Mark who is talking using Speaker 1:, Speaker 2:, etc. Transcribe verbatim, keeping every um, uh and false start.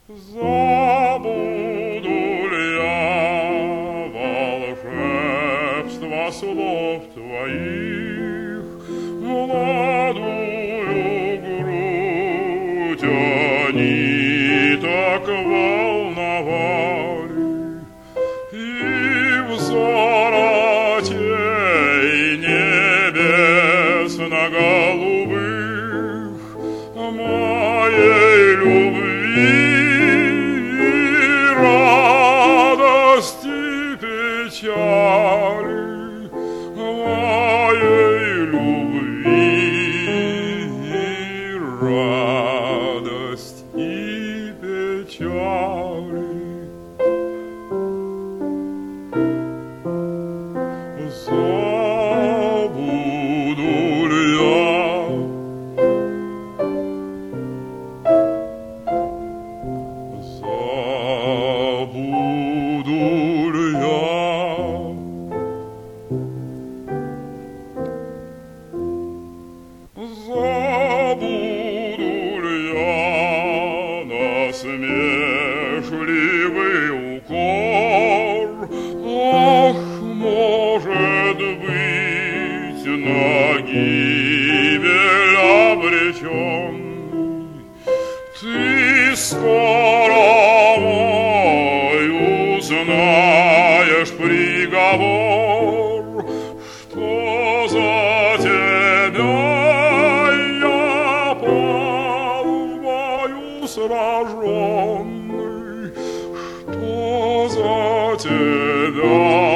Speaker 1: Забуду ли я волшебство слов твоих, молодую грудь они так волновали, и взор очей небесно-голубых моей любви, радости, печали, моей любви, радость и печали. Забуду ли я Забуду ли я Забуду ли я насмешливый укор? Ах, может быть, на гибель обреченный, ты скоро мой узнаешь приговор, что за тебя я пал в бою сраженный, что за тебя